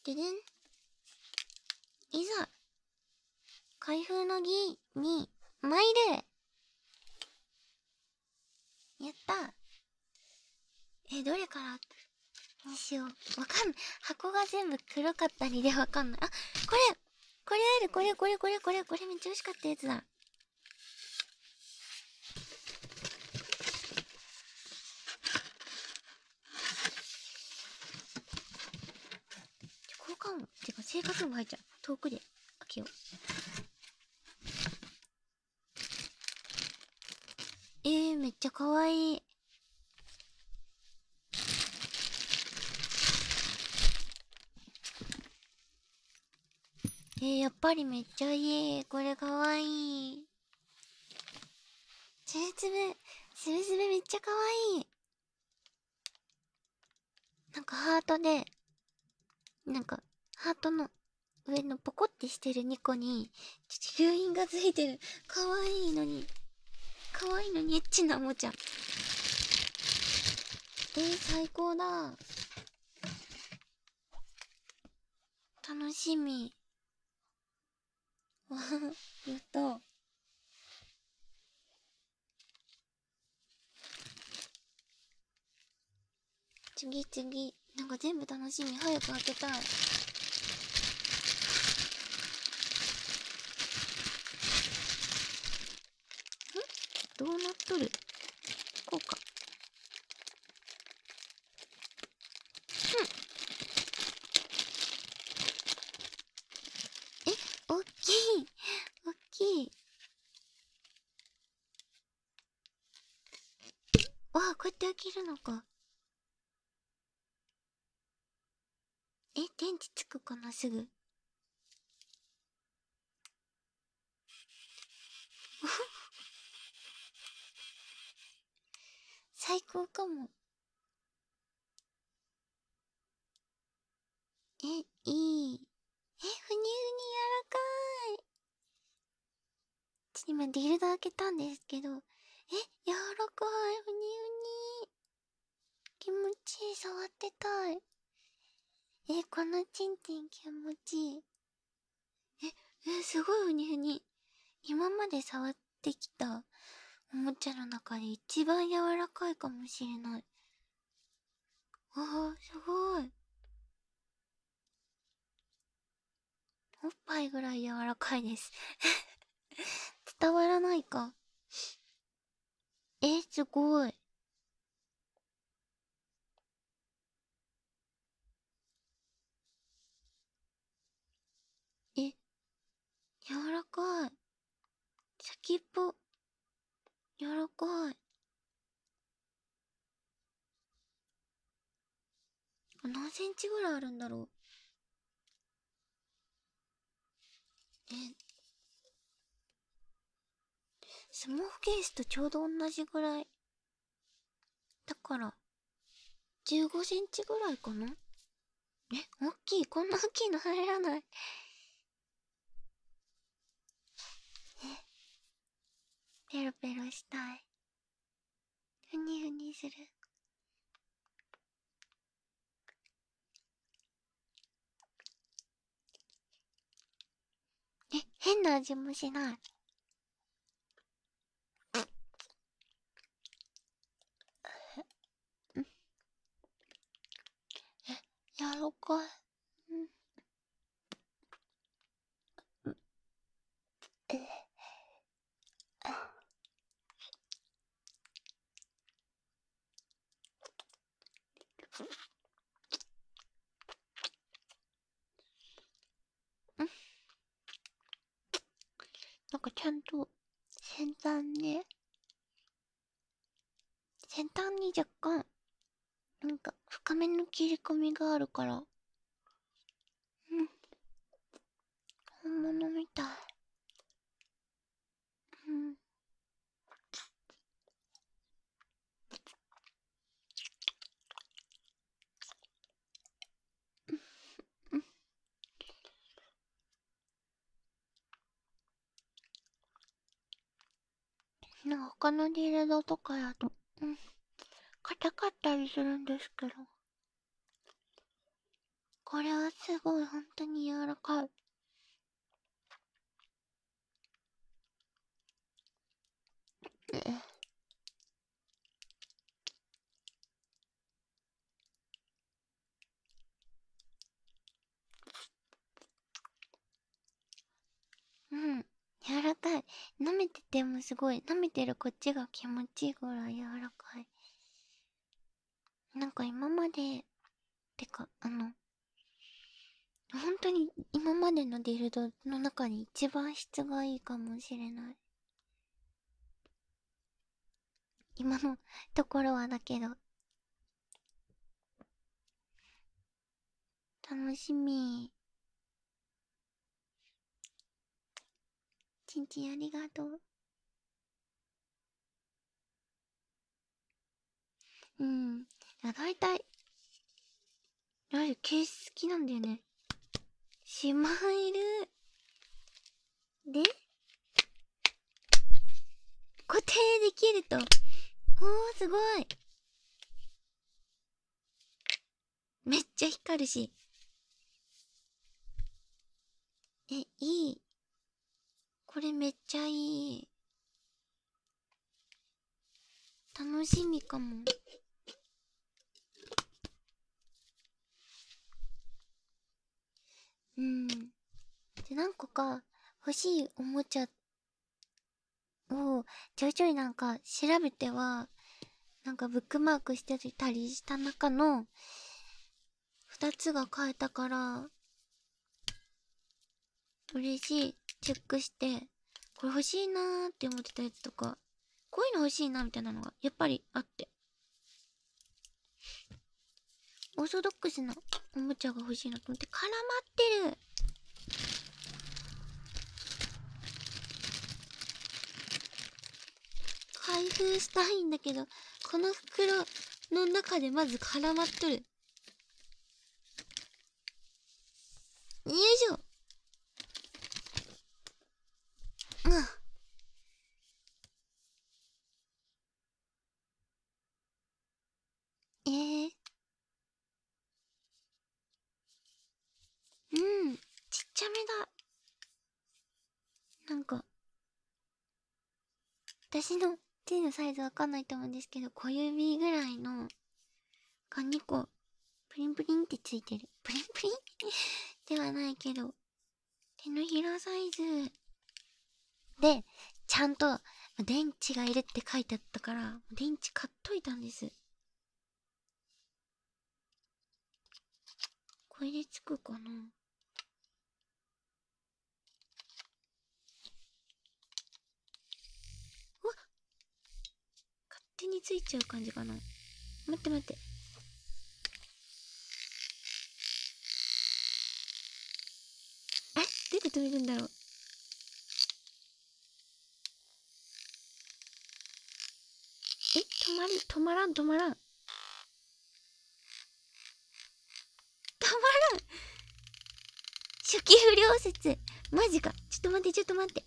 ででん。いざ開封の儀に参る。やった。どれからにしよう。わかんない。箱が全部黒かったりでわかんない。あ、これこれある。これめっちゃ美味しかったやつだ。交換音ってか生活音が入っちゃう。遠くで開けよう。めっちゃかわいい。やっぱりめっちゃいい。これかわいい。つぶつぶめっちゃかわいい。なんかハートで、なんかハートの上のポコってしてる2個に吸引がついてる。かわいいのにエッチなおもちゃ。最高だ。楽しみ。わやった。次。なんか全部楽しみ。早く開けたい。どうなっとる。こうか。おっきい。わあ、こうやって開けるのか。電池つくかな、すぐ。最高かも。いい。ふにふに柔らかい。今ディルド開けたんですけど、柔らかい。ふにふに。気持ちいい。触ってたい。このチンチン気持ちいい。すごいふにふに。今まで触ってきたおもちゃの中で一番柔らかいかもしれない。すごい。おっぱいぐらい柔らかいです。伝わらないか。すごい。柔らかい。先っぽ、柔らかい。何センチぐらいあるんだろう。スマホケースとちょうど同じぐらい。だから、15センチぐらいかな。大きい。こんな大きいの入らない。ペロペロしたい。ふにふにする。変な味もしない。柔らかい。なんかちゃんと先端に若干なんか深めの切り込みがあるから、本物みたい。なんか他のディルドとかだと硬かったりするんですけど、 これはすごい、本当に柔らかい。うん、柔らかい。舐めててもすごい、舐めてるこっちが気持ちいいぐらい柔らかい。なんか今まで、てか、本当に今までのディルドの中に一番質がいいかもしれない。今のところはだけど。楽しみ。ちんちんありがとう。うん。だいたい、ケース好きなんだよね。しまえる。で、固定できると。おー、すごい。めっちゃ光るし。いい。これめっちゃいい。楽しみかも。うん。で、何個か欲しいおもちゃをちょいちょいなんか調べては、なんかブックマークしてたりした中の2つが買えたから、嬉しい。チェックして、これ欲しいなーって思ってたやつとか、こういうの欲しいなみたいなのがやっぱりあって。オーソドックスなおもちゃが欲しいなと思って絡まってる。開封したいんだけど、この袋の中でまず絡まっとる。よいしょ。うん。うん。ちっちゃめだ。なんか、私の手のサイズわかんないと思うんですけど、小指ぐらいのが2個、プリンプリンってついてる。プリンプリンではないけど、手のひらサイズ。で、ちゃんと、電池がいるって書いてあったから、電池買っといたんです。これでつくかな。うわっ、勝手についちゃう感じかな。待って待って。え、どうやって止めるんだろう。え、止まらん、止まらん。止まらん。初期不良説。マジか。ちょっと待って、ちょっと待って。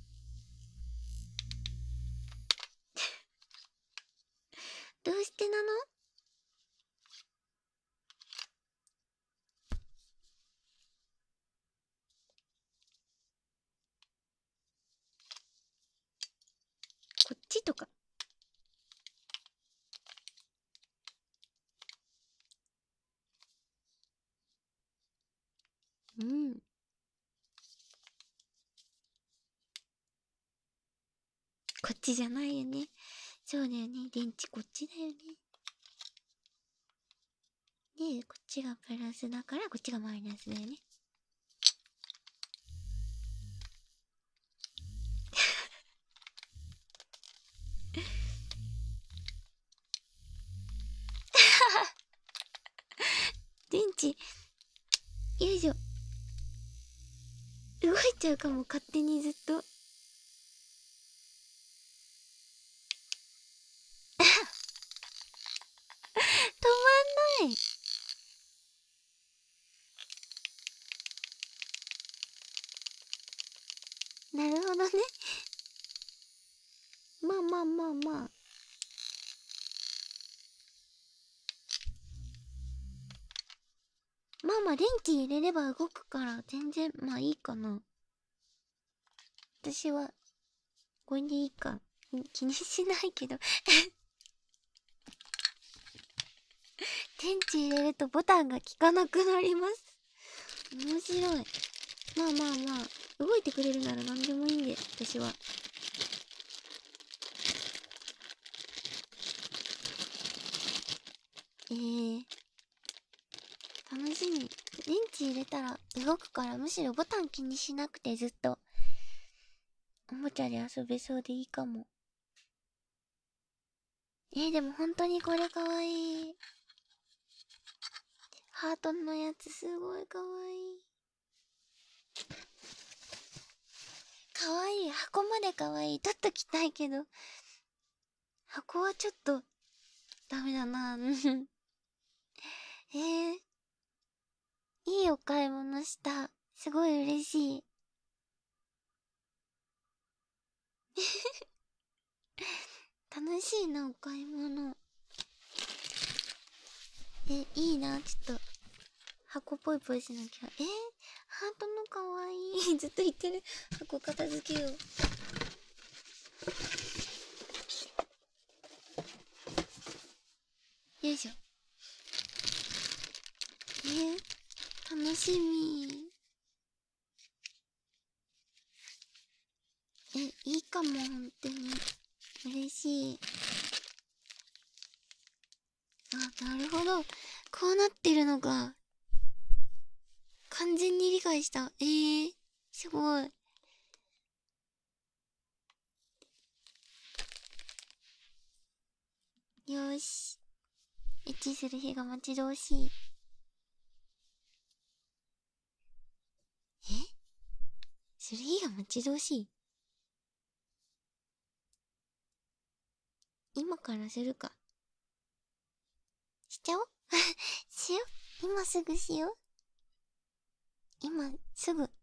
どうしてなの？こっちとか。うん。こっちじゃないよね。そうだよね。電池こっちだよね。で、こっちがプラスだから、こっちがマイナスだよね。電池、よいしょ。動いちゃうかも、勝手にずっと。止まんない。なるほどね。まあまあまあまあ。まあ今電池入れれば動くから全然まあいいかな。私はこれでいいか。気にしないけど電池入れるとボタンが効かなくなります。面白い。まあまあまあ、動いてくれるなら何でもいいんで、私は。楽しみ。電池入れたら動くから、むしろボタン気にしなくてずっとおもちゃで遊べそうでいいかも。でも本当にこれかわいい。ハートのやつすごいかわいい。かわいい。箱までかわいい。取っときたいけど、箱はちょっとダメだな。いいお買い物した。すごい嬉しい。楽しいな、お買い物。いいな、ちょっと、箱ポイポイしなきゃ。ハートのかわいい。ずっと言ってる。箱片付けよう。よいしょ。楽しみ。いいかも、ほんとに。嬉しい。あ、なるほど。こうなってるのか。完全に理解した。すごい。よーし。エッチする日が待ち遠しい。する日が待ち遠しい。今からするか。しちゃおうしよう。今すぐしよう。今すぐ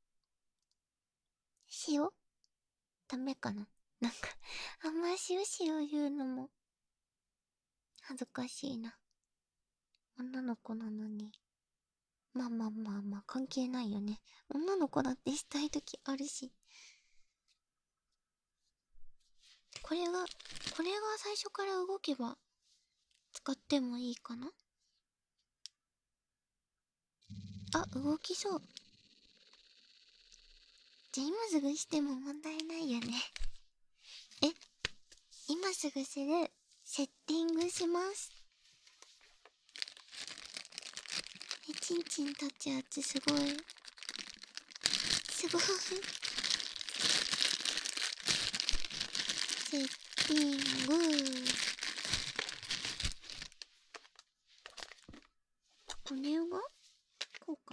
しよう。ダメかな。なんかあんましよしよ言うのも恥ずかしいな。女の子なのに。まあまあまあまあ関係ないよね。女の子だってしたい時あるし。これが最初から動けば使ってもいいかな。あ、動きそう。じゃあ今すぐしても問題ないよね。今すぐする。セッティングします。チンチン立つやつすごい。すごい。セッティング。これがこうか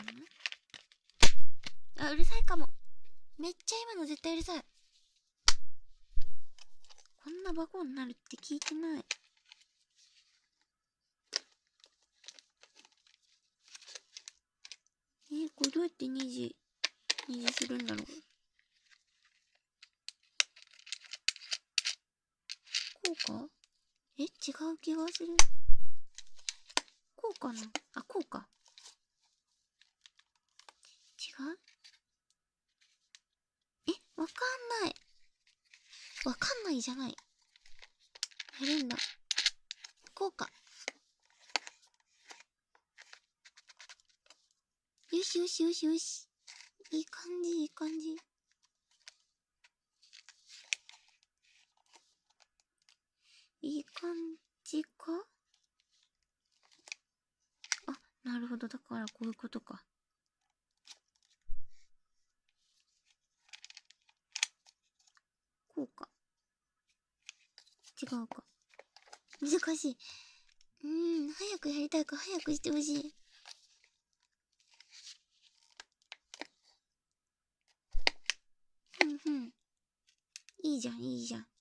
な。あ、うるさいかも。めっちゃ今の絶対うるさい。こんなバコになるって聞いてない。これどうやって2時するんだろう。こうか。違う気がする。こうかな。あ、こうか。違う。わかんない。わかんないじゃない。やるんだ。こうか。よしよしよしよし。いい感じ、いい感じ。いい感じか。あ、なるほど。だからこういうことか。こうか。違うか。難しい。早くやりたいから早くしてほしい。いいじゃん、いいじゃん。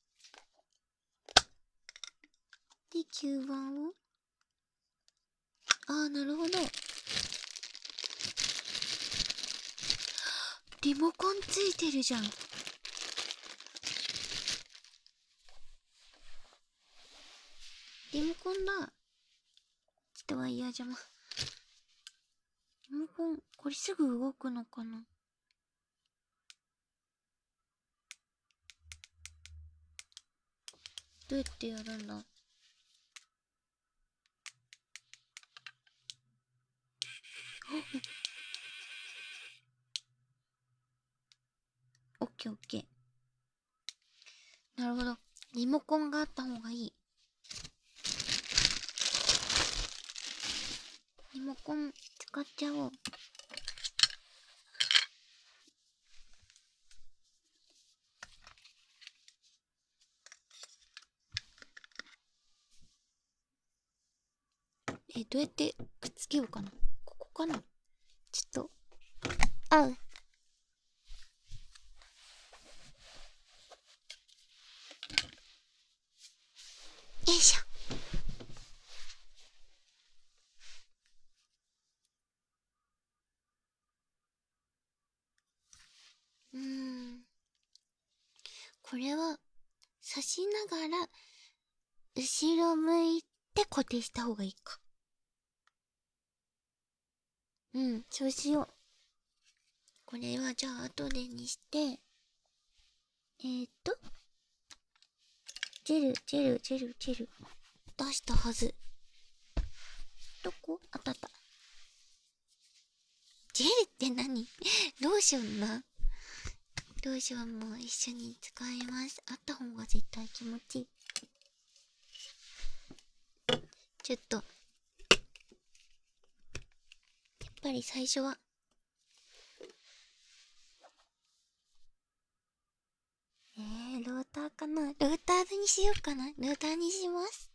で、吸盤を。なるほど。リモコンついてるじゃん。リモコンだ。ちょっとワイヤー邪魔。 リモコン、これすぐ動くのかな？どうやってやるんだ？オッケーオッケー。なるほど。リモコンがあった方がいい。リモコン使っちゃおう。どうやってくっつけようかな。ここかな。ちょっと、あう。よいしょ。これは、刺しながら、後ろ向いて固定した方がいいか。うん、そうしよう。これはじゃあ後でにして、ジェル、ジェル、ジェル、ジェル。出したはず。どこ？あったあった。ジェルって何？ローションな。ローションも一緒に使います。あった方が絶対気持ちいい。ちょっと、やっぱり最初は、ローターかな？ローターにしようかな。ローターにします。